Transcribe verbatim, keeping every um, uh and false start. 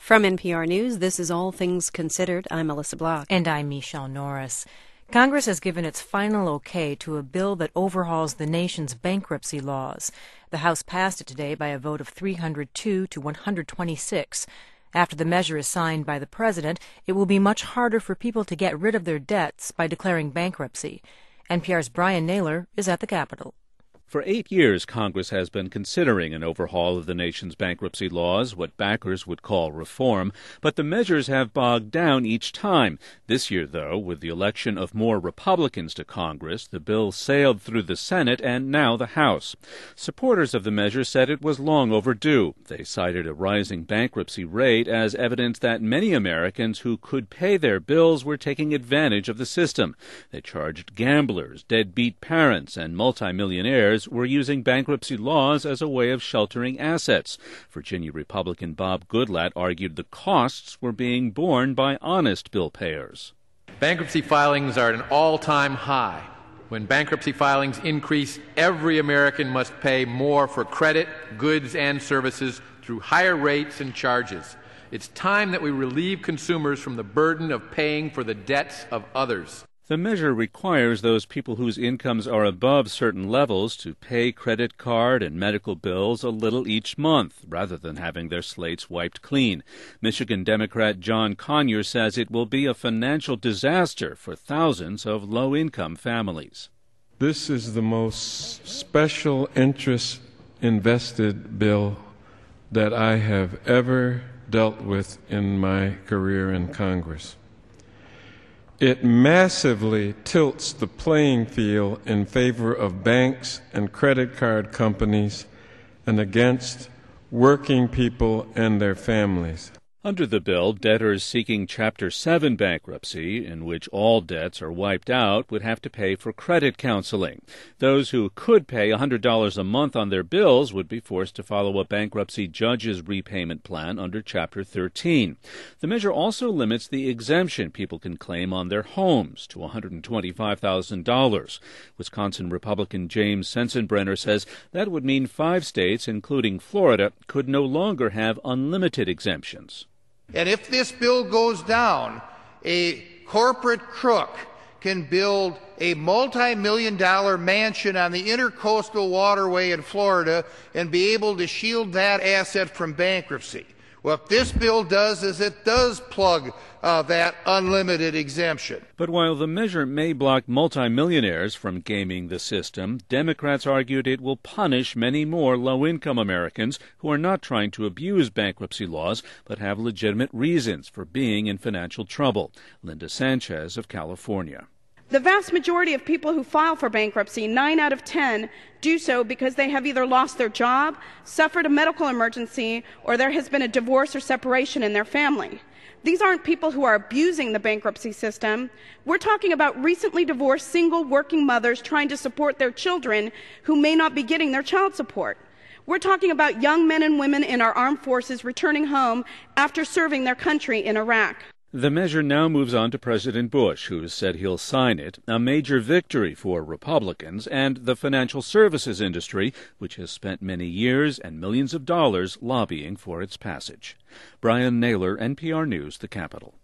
From N P R News, this is All Things Considered. I'm Melissa Block. And I'm Michelle Norris. Congress has given its final okay to a bill that overhauls the nation's bankruptcy laws. The House passed it today by a vote of three hundred two to one hundred twenty-six. After the measure is signed by the president, it will be much harder for people to get rid of their debts by declaring bankruptcy. N P R's Brian Naylor is at the Capitol. For eight years, Congress has been considering an overhaul of the nation's bankruptcy laws, what backers would call reform, but the measures have bogged down each time. This year, though, with the election of more Republicans to Congress, the bill sailed through the Senate and now the House. Supporters of the measure said it was long overdue. They cited a rising bankruptcy rate as evidence that many Americans who could pay their bills were taking advantage of the system. They charged gamblers, deadbeat parents, and multimillionaires were using bankruptcy laws as a way of sheltering assets. Virginia Republican Bob Goodlatte argued the costs were being borne by honest bill payers. Bankruptcy filings are at an all-time high. When bankruptcy filings increase, every American must pay more for credit, goods, and services through higher rates and charges. It's time that we relieve consumers from the burden of paying for the debts of others. The measure requires those people whose incomes are above certain levels to pay credit card and medical bills a little each month, rather than having their slates wiped clean. Michigan Democrat John Conyers says it will be a financial disaster for thousands of low-income families. This is the most special interest invested bill that I have ever dealt with in my career in Congress. It massively tilts the playing field in favor of banks and credit card companies and against working people and their families. Under the bill, debtors seeking Chapter seven bankruptcy, in which all debts are wiped out, would have to pay for credit counseling. Those who could pay one hundred dollars a month on their bills would be forced to follow a bankruptcy judge's repayment plan under Chapter thirteen. The measure also limits the exemption people can claim on their homes to one hundred twenty-five thousand dollars. Wisconsin Republican James Sensenbrenner says that would mean five states, including Florida, could no longer have unlimited exemptions. And if this bill goes down, a corporate crook can build a multi-million dollar mansion on the intercoastal waterway in Florida and be able to shield that asset from bankruptcy. What this bill does is it does plug uh, that unlimited exemption. But while the measure may block multimillionaires from gaming the system, Democrats argued it will punish many more low-income Americans who are not trying to abuse bankruptcy laws but have legitimate reasons for being in financial trouble. Linda Sanchez of California. The vast majority of people who file for bankruptcy, nine out of ten, do so because they have either lost their job, suffered a medical emergency, or there has been a divorce or separation in their family. These aren't people who are abusing the bankruptcy system. We're talking about recently divorced single working mothers trying to support their children who may not be getting their child support. We're talking about young men and women in our armed forces returning home after serving their country in Iraq. The measure now moves on to President Bush, who has said he'll sign it, a major victory for Republicans and the financial services industry, which has spent many years and millions of dollars lobbying for its passage. Brian Naylor, N P R News, the Capitol.